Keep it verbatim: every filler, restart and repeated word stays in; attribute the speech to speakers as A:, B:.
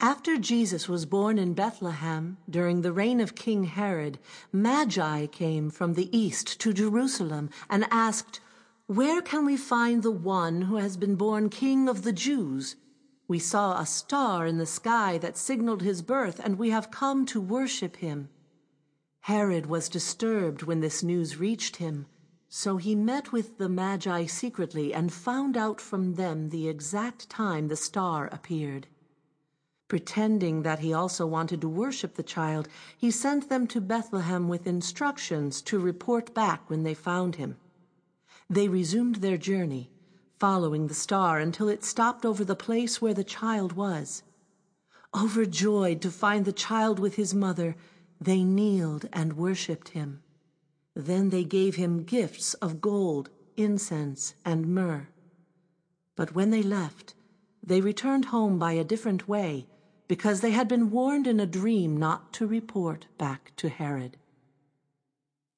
A: After Jesus was born in Bethlehem, during the reign of King Herod, Magi came from the east to Jerusalem and asked, "Where can we find the one who has been born King of the Jews? We saw a star in the sky that signaled his birth, and we have come to worship him." Herod was disturbed when this news reached him, so he met with the Magi secretly and found out from them the exact time the star appeared. Pretending that he also wanted to worship the child, he sent them to Bethlehem with instructions to report back when they found him. They resumed their journey, following the star until it stopped over the place where the child was. Overjoyed to find the child with his mother, they kneeled and worshipped him. Then they gave him gifts of gold, incense, and myrrh. But when they left, they returned home by a different way, because they had been warned in a dream not to report back to Herod.